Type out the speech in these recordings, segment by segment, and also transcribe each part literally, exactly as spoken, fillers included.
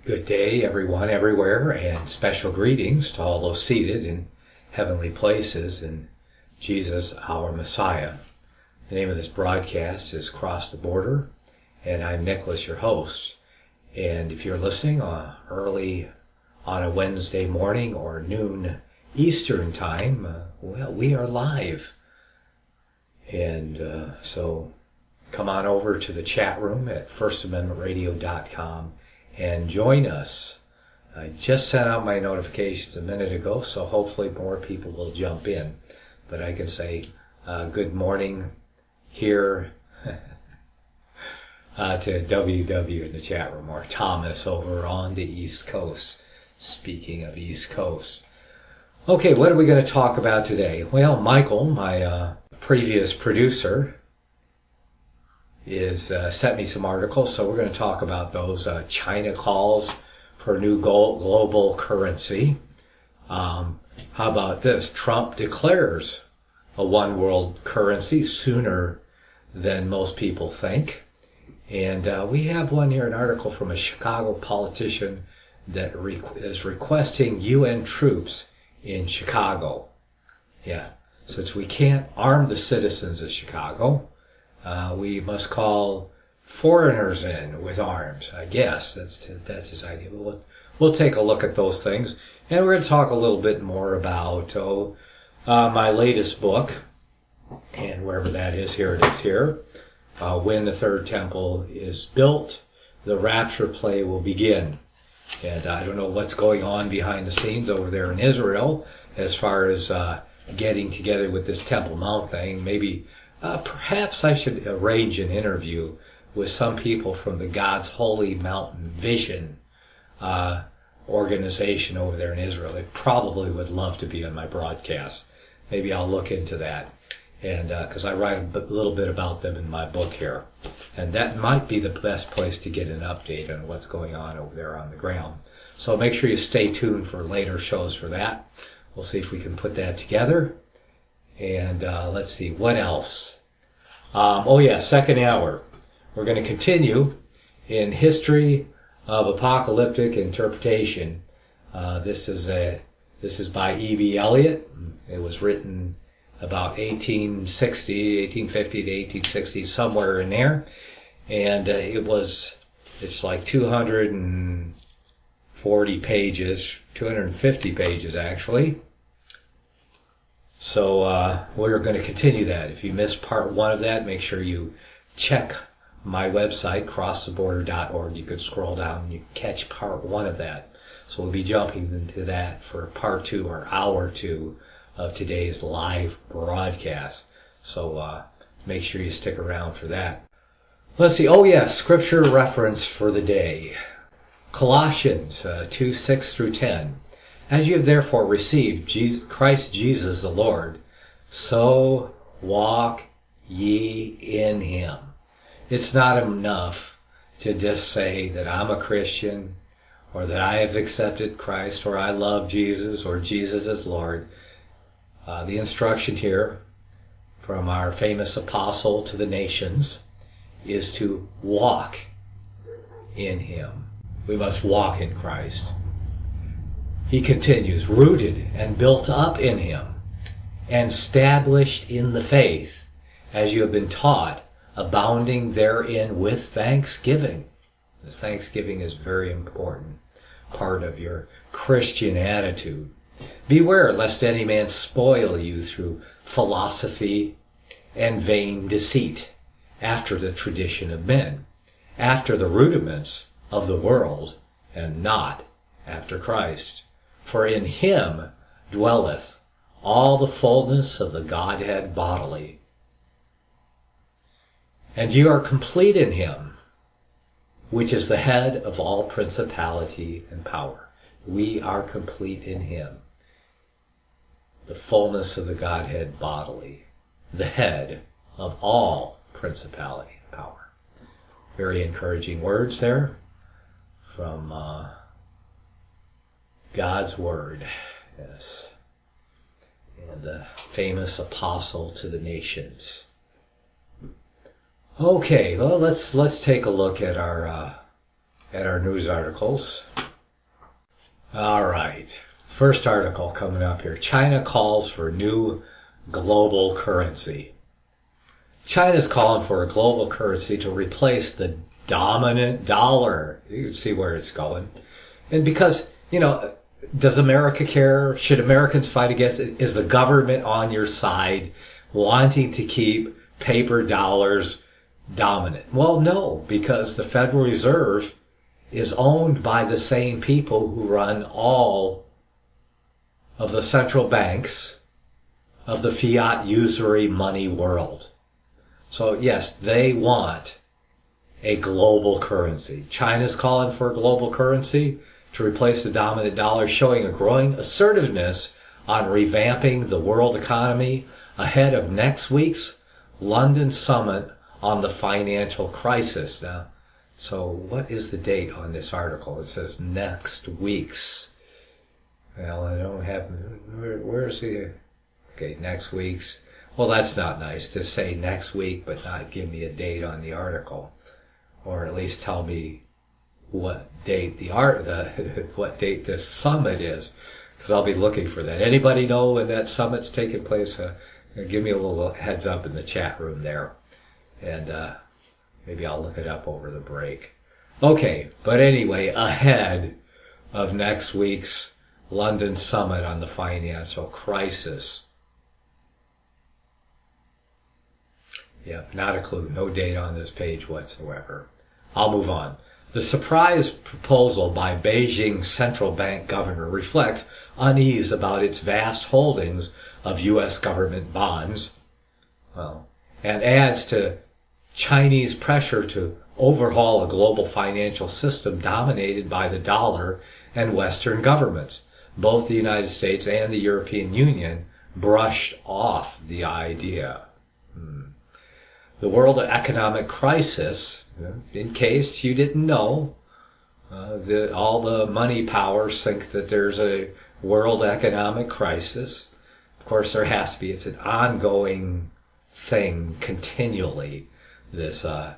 Good day, everyone, everywhere, and special greetings to all those seated in heavenly places in Jesus, our Messiah. The name of this broadcast is Cross the Border, and I'm Nicholas, your host. And if you're listening uh, early on a Wednesday morning or noon Eastern time, uh, well, we are live. And uh, so come on over to the chat room at first amendment radio dot com and join us. I just sent out my notifications a minute ago, so hopefully more people will jump in. But I can say uh, good morning here uh, to W W in the chat room, or Thomas over on the East Coast. Speaking of East Coast. Okay, what are we going to talk about today? Well, Michael, my uh, previous producer, is uh, sent me some articles, so we're going to talk about those. Uh, China calls for new gold, global currency. Um, how about this? Trump declares a one world currency sooner than most people think. And uh, we have one here, an article from a Chicago politician that re- is requesting U N troops in Chicago. Yeah, since we can't arm the citizens of Chicago, Uh, we must call foreigners in with arms. I guess that's that's his idea. But we'll, we'll take a look at those things, and we're going to talk a little bit more about oh, uh, my latest book, and wherever that is, here it is here. Uh, when the third temple is built, the rapture play will begin. And I don't know what's going on behind the scenes over there in Israel as far as uh, getting together with this Temple Mount thing. Maybe. Uh, perhaps I should arrange an interview with some people from the God's Holy Mountain Vision uh, organization over there in Israel. They probably would love to be on my broadcast. Maybe I'll look into that, and because uh, I write a little bit about them in my book here, and that might be the best place to get an update on what's going on over there on the ground. So make sure you stay tuned for later shows for that. We'll see if we can put that together. And uh, let's see, what else? Um, oh yeah, second hour. We're going to continue in History of Apocalyptic Interpretation. Uh, this is a this is by E V Elliott. It was written about eighteen sixty, eighteen fifty to eighteen sixty, somewhere in there. And uh, it was it's like two hundred forty pages, two hundred fifty pages actually. So uh, we're going to continue that. If you missed part one of that, make sure you check my website, cross the border dot org. You could scroll down and you catch part one of that. So we'll be jumping into that for part two or hour two of today's live broadcast. So uh, make sure you stick around for that. Let's see. Oh, yeah, scripture reference for the day. Colossians uh, two, six through ten. As you have therefore received Jesus, Christ Jesus the Lord, so walk ye in him. It's not enough to just say that I'm a Christian, or that I have accepted Christ, or I love Jesus, or Jesus is Lord. Uh, the instruction here from our famous apostle to the nations is to walk in him. We must walk in Christ. He continues, rooted and built up in him, and established in the faith, as you have been taught, abounding therein with thanksgiving. This thanksgiving is a very important part of your Christian attitude. Beware lest any man spoil you through philosophy and vain deceit, after the tradition of men, after the rudiments of the world, and not after Christ. For in him dwelleth all the fullness of the Godhead bodily. And you are complete in him, which is the head of all principality and power. We are complete in him. The fullness of the Godhead bodily. The head of all principality and power. Very encouraging words there from Uh, God's Word, yes, and the famous apostle to the nations. Okay, well let's let's take a look at our uh, at our news articles. All right. First article coming up here. China calls for new global currency. China's calling for a global currency to replace the dominant dollar. You can see where it's going. And because, you know, does America care? Should Americans fight against it? Is the government on your side wanting to keep paper dollars dominant? Well, no, because the Federal Reserve is owned by the same people who run all of the central banks of the fiat usury money world. So yes, they want a global currency. China's calling for a global currency to replace the dominant dollar, showing a growing assertiveness on revamping the world economy ahead of next week's London summit on the financial crisis. Now, so what is the date on this article? It says next week's. Well, I don't have, where, where's the, okay, next week's. Well, that's not nice to say next week, but not give me a date on the article, or at least tell me what date the art, the what date this summit is, because I'll be looking for that. Anybody know when that summit's taking place? Uh, give me a little heads up in the chat room there, and uh, maybe I'll look it up over the break. Okay, but anyway, ahead of next week's London summit on the financial crisis. Yep, not a clue. No date on this page whatsoever. I'll move on. The surprise proposal by Beijing central bank governor reflects unease about its vast holdings of U S government bonds, well, and adds to Chinese pressure to overhaul a global financial system dominated by the dollar and Western governments. Both the United States and the European Union brushed off the idea. Hmm. The world economic crisis, in case you didn't know, uh, the, all the money powers think that there's a world economic crisis. Of course, there has to be. It's an ongoing thing continually, this uh,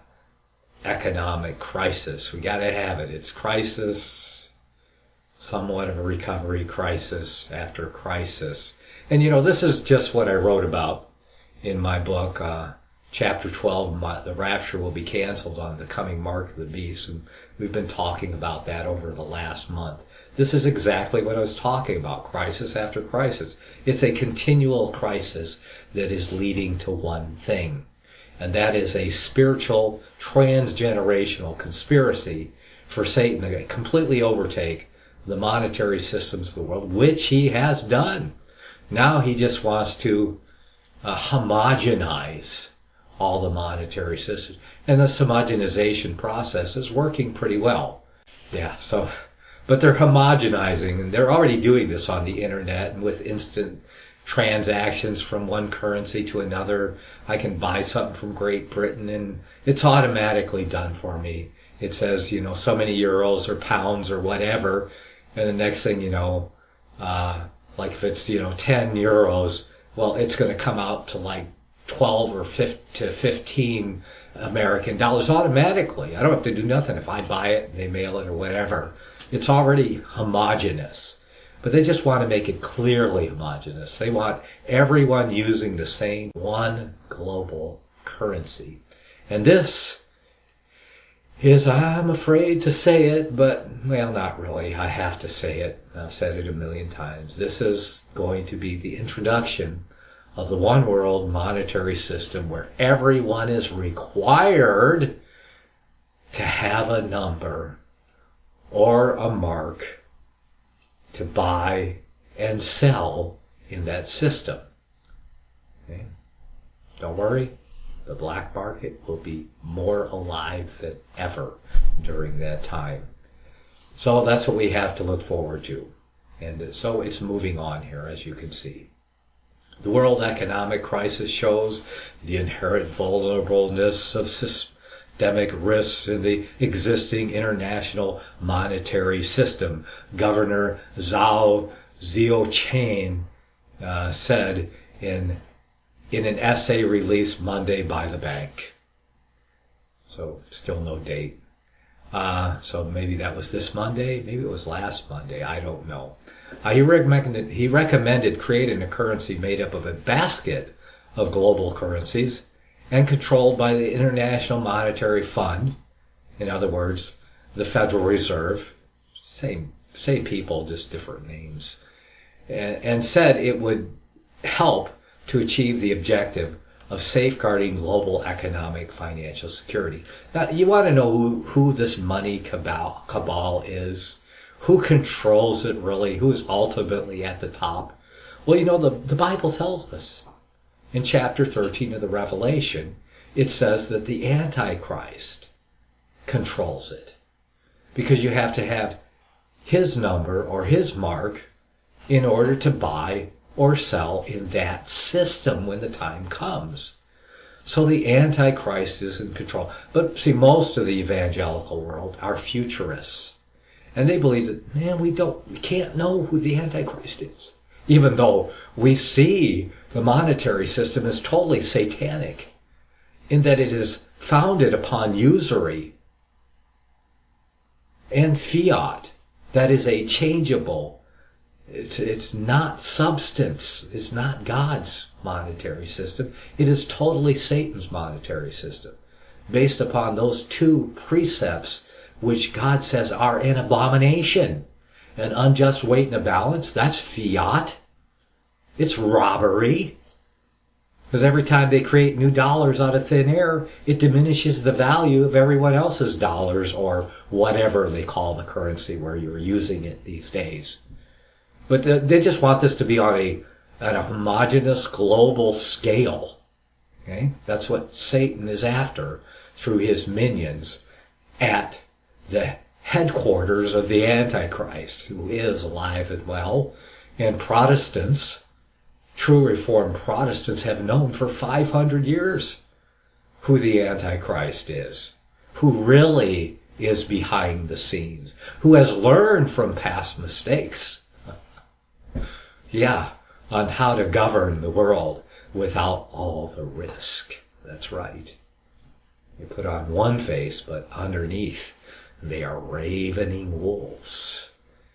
economic crisis. We got to have it. It's crisis, somewhat of a recovery crisis after crisis. And, you know, this is just what I wrote about in my book, uh, Chapter twelve, The Rapture Will Be Canceled on the Coming Mark of the Beast. And we've been talking about that over the last month. This is exactly what I was talking about, crisis after crisis. It's a continual crisis that is leading to one thing, and that is a spiritual, transgenerational conspiracy for Satan to completely overtake the monetary systems of the world, which he has done. Now he just wants to uh, homogenize all the monetary systems. And this homogenization process is working pretty well. Yeah, so, but they're homogenizing, and they're already doing this on the internet and with instant transactions from one currency to another. I can buy something from Great Britain and it's automatically done for me. It says, you know, so many euros or pounds or whatever. And the next thing you know, uh, like if it's, you know, ten euros, well, it's going to come out to like twelve or fifteen American dollars automatically. I don't have to do nothing. If I buy it and they mail it or whatever, it's already homogeneous. But they just want to make it clearly homogeneous. They want everyone using the same one global currency. And this is, I'm afraid to say it, but, well, not really. I have to say it. I've said it a million times. This is going to be the introduction of the one world monetary system where everyone is required to have a number or a mark to buy and sell in that system. Okay? Don't worry, the black market will be more alive than ever during that time. So that's what we have to look forward to. And so it's moving on here, as you can see. The world economic crisis shows the inherent vulnerableness of systemic risks in the existing international monetary system. Governor Zhao Zhiqiang uh, said in in an essay released Monday by the bank. So still no date. Uh, so maybe that was this Monday, maybe it was last Monday, I don't know. Uh, he recommended he recommended creating a currency made up of a basket of global currencies and controlled by the International Monetary Fund. In other words, the Federal Reserve, same same people, just different names, and, and said it would help to achieve the objective of safeguarding global economic financial security. Now, you want to know who, who this money cabal, cabal is? Who controls it really? Who is ultimately at the top? Well, you know, the, the Bible tells us. In chapter thirteen of the Revelation, it says that the Antichrist controls it. Because you have to have his number or his mark in order to buy or sell in that system when the time comes. So the Antichrist is in control. But see, most of the evangelical world are futurists. And they believe that, man, we don't, we can't know who the Antichrist is. Even though we see the monetary system is totally satanic in that it is founded upon usury and fiat. That is a changeable. It's, it's not substance. It's not God's monetary system. It is totally Satan's monetary system, based upon those two precepts which God says are an abomination. An unjust weight and a balance, that's fiat. It's robbery. Because every time they create new dollars out of thin air, it diminishes the value of everyone else's dollars or whatever they call the currency where you're using it these days. But they just want this to be on a, on a homogeneous global scale. Okay? That's what Satan is after through his minions at the headquarters of the Antichrist, who is alive and well. And Protestants, true Reformed Protestants, have known for five hundred years who the Antichrist is, who really is behind the scenes, who has learned from past mistakes. Yeah, on how to govern the world without all the risk. That's right. You put on one face, but underneath they are ravening wolves.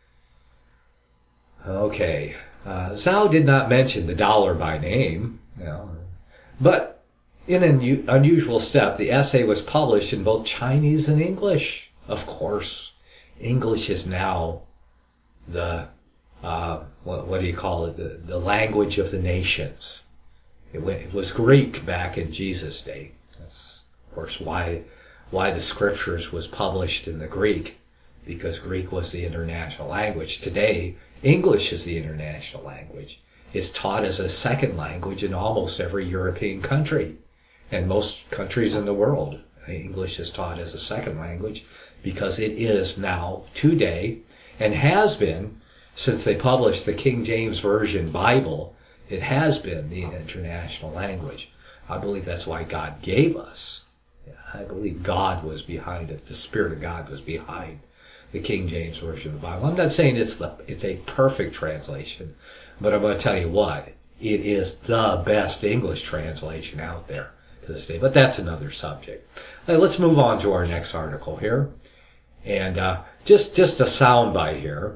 Okay, uh, Zhao did not mention the dollar by name, you know, but in an un- unusual step, the essay was published in both Chinese and English. Of course, English is now the Uh, what, what do you call it? The, the language of the nations. It, it was Greek back in Jesus' day. That's, of course, why why the scriptures was published in the Greek, because Greek was the international language. Today, English is the international language. It's taught as a second language in almost every European country, and most countries in the world. English is taught as a second language because it is now, today, and has been, since they published the King James Version Bible, it has been the international language. I believe that's why God gave us. I believe God was behind it. The Spirit of God was behind the King James Version of the Bible. I'm not saying it's the it's a perfect translation, but I'm going to tell you what, it is the best English translation out there to this day. But that's another subject. Uh, let's move on to our next article here. And uh, just, just a soundbite here.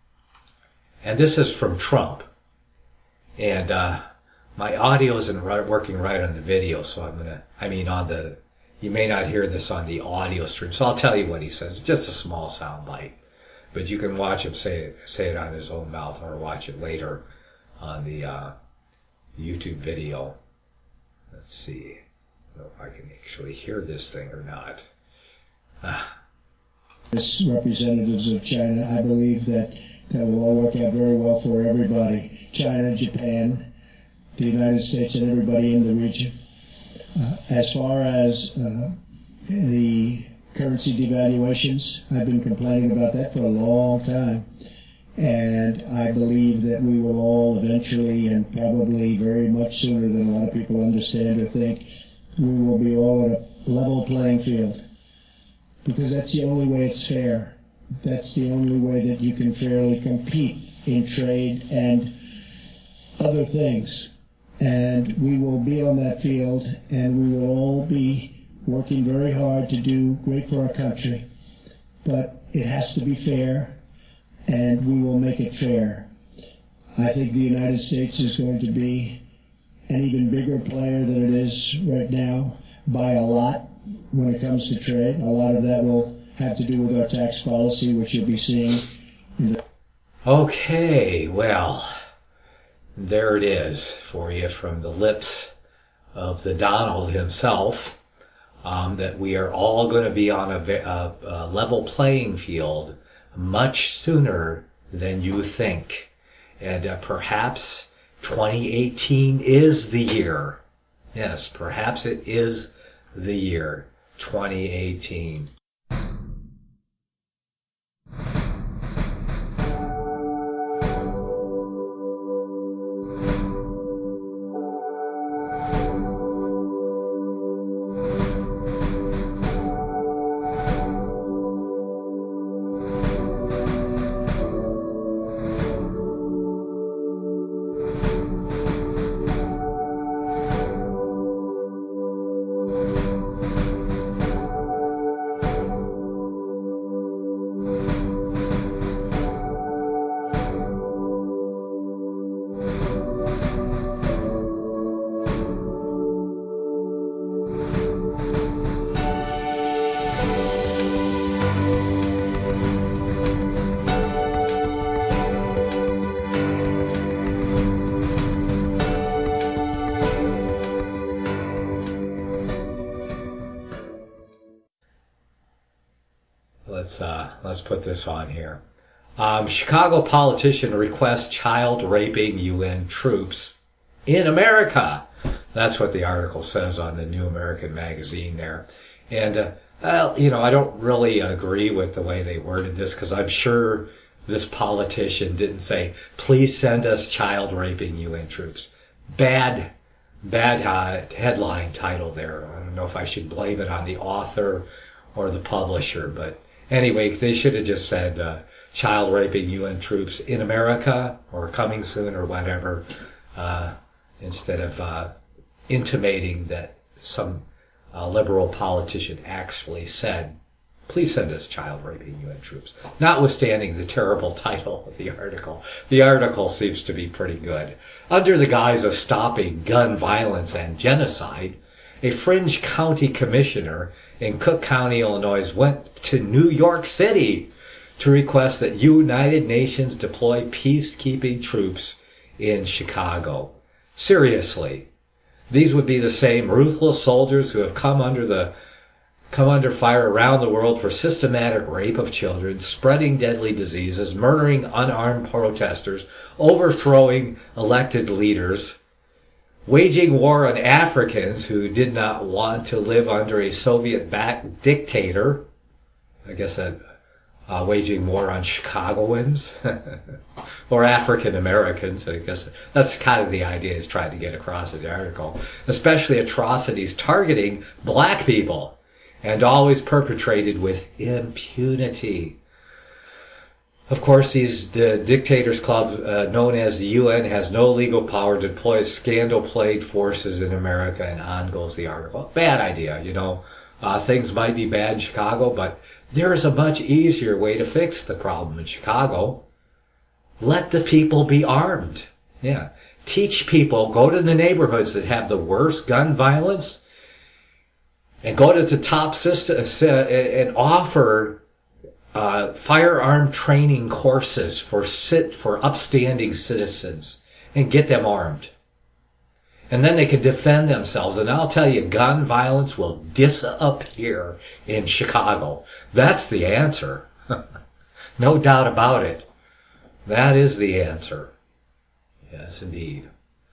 And this is from Trump. And uh, my audio isn't right, working right on the video, so I'm going to, I mean on the, you may not hear this on the audio stream, so I'll tell you what he says. Just a small soundbite. But you can watch him say it, say it on his own mouth or watch it later on the uh, YouTube video. Let's see. I don't know if I can actually hear this thing or not. Ah. As representatives of China, I believe that that will all work out very well for everybody. China, Japan, the United States, and everybody in the region. Uh, as far as uh, the currency devaluations, I've been complaining about that for a long time. And I believe that we will all eventually, and probably very much sooner than a lot of people understand or think, we will be all on a level playing field. Because that's the only way it's fair. That's the only way that you can fairly compete in trade and other things. And we will be on that field, and we will all be working very hard to do great for our country. but it has to be fair, and we will make it fair. I think the United States is going to be an even bigger player than it is right now by a lot when it comes to trade. A lot of that will have to do with our tax policy, which you'll be seeing in the... Okay, well, there it is for you from the lips of the Donald himself, um, that we are all going to be on a, a, a level playing field much sooner than you think. And uh, perhaps twenty eighteen is the year. Yes, perhaps it is the year twenty eighteen. Let's uh, let's put this on here. Um, Chicago politician requests child raping U N troops in America. That's what the article says on the New American Magazine there. And, uh, well, you know, I don't really agree with the way they worded this, because I'm sure this politician didn't say, please send us child raping U N troops. Bad, bad uh, headline title there. I don't know if I should blame it on the author or the publisher, but anyway, they should have just said uh, child raping U N troops in America or coming soon or whatever, uh, instead of uh, intimating that some uh, liberal politician actually said, please send us child raping U N troops. Notwithstanding the terrible title of the article, the article seems to be pretty good. Under the guise of stopping gun violence and genocide, a fringe county commissioner in Cook County, Illinois, went to New York City to request that United Nations deploy peacekeeping troops in Chicago. Seriously, these would be the same ruthless soldiers who have come under the come under fire around the world for systematic rape of children, spreading deadly diseases, murdering unarmed protesters, overthrowing elected leaders, waging war on Africans who did not want to live under a Soviet-backed dictator. I guess that uh, waging war on Chicagoans or African Americans. I guess that's kind of the idea he's trying to get across in the article. Especially atrocities targeting black people, and always perpetrated with impunity. Of course, these the dictators' club, uh, known as the U N, has no legal power to deploy scandal-plagued forces in America, and on goes the article. Bad idea, you know. Uh, things might be bad in Chicago, but there is a much easier way to fix the problem in Chicago. Let the people be armed. Yeah. Teach people, go to the neighborhoods that have the worst gun violence, and go to the top system and offer Uh, firearm training courses for sit for upstanding citizens and get them armed. And then they can defend themselves. And I'll tell you, gun violence will disappear in Chicago. That's the answer. No doubt about it. That is the answer. Yes, indeed.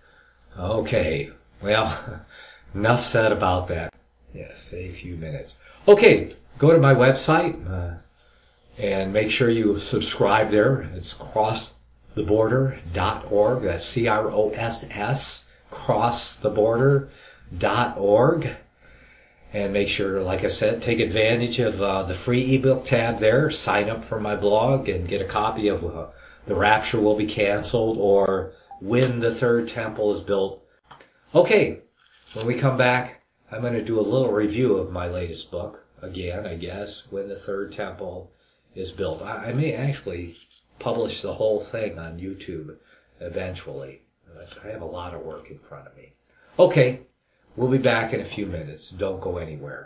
Okay. Well, enough said about that. Yes, a few minutes. Okay, go to my website. Uh, And make sure you subscribe there. It's cross the border dot org. That's C R O S S, cross the border dot org. And make sure, like I said, take advantage of uh, the free ebook tab there. Sign up for my blog and get a copy of uh, The Rapture Will Be Canceled or When the Third Temple is Built. Okay, when we come back, I'm going to do a little review of my latest book. Again, I guess, When the Third Temple is built. I, I may actually publish the whole thing on YouTube eventually. I have a lot of work in front of me. Okay, we'll be back in a few minutes. Don't go anywhere.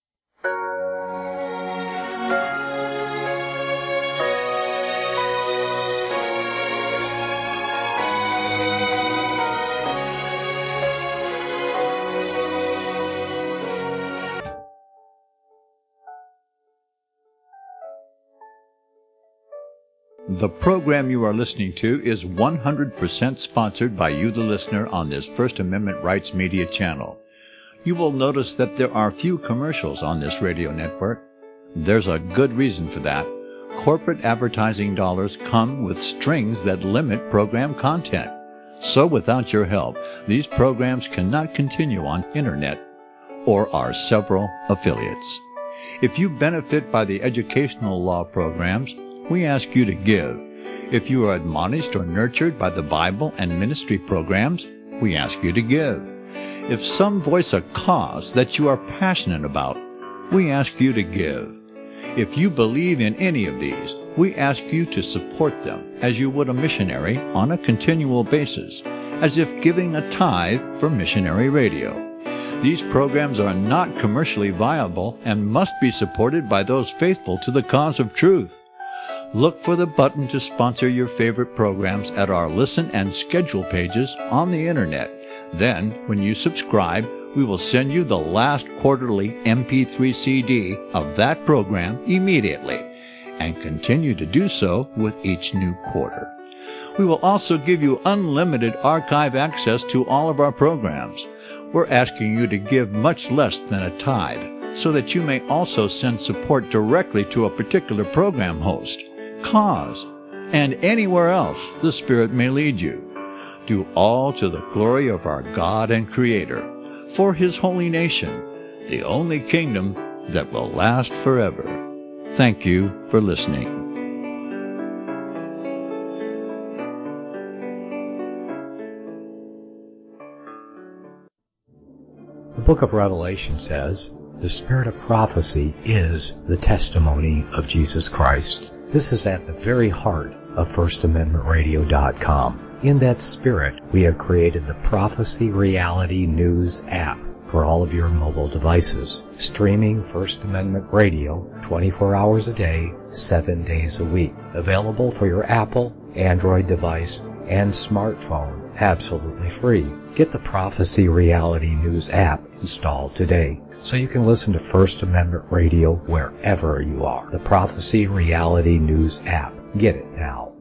The program you are listening to is one hundred percent sponsored by you, the listener, on this First Amendment Rights Media channel. You will notice that there are few commercials on this radio network. There's a good reason for that. Corporate advertising dollars come with strings that limit program content. So without your help, these programs cannot continue on Internet or our several affiliates. If you benefit by the educational law programs, we ask you to give. If you are admonished or nurtured by the Bible and ministry programs, we ask you to give. If some voice a cause that you are passionate about, we ask you to give. If you believe in any of these, we ask you to support them as you would a missionary on a continual basis, as if giving a tithe for missionary radio. These programs are not commercially viable and must be supported by those faithful to the cause of truth. Look for the button to sponsor your favorite programs at our listen and schedule pages on the Internet. Then, when you subscribe, we will send you the last quarterly M P three C D of that program immediately, and continue to do so with each new quarter. We will also give you unlimited archive access to all of our programs. We're asking you to give much less than a tithe, so that you may also send support directly to a particular program host, cause, and anywhere else the Spirit may lead you. Do all to the glory of our God and Creator, for His holy nation, the only kingdom that will last forever. Thank you for listening. The book of Revelation says, the spirit of prophecy is the testimony of Jesus Christ. This is at the very heart of First Amendment Radio dot com. In that spirit, we have created the Prophecy Reality News app for all of your mobile devices, streaming First Amendment Radio twenty-four hours a day, seven days a week. Available for your Apple, Android device, and smartphone, absolutely free. Get the Prophecy Reality News app installed today, so you can listen to First Amendment Radio wherever you are. The Prophecy Reality News app. Get it now.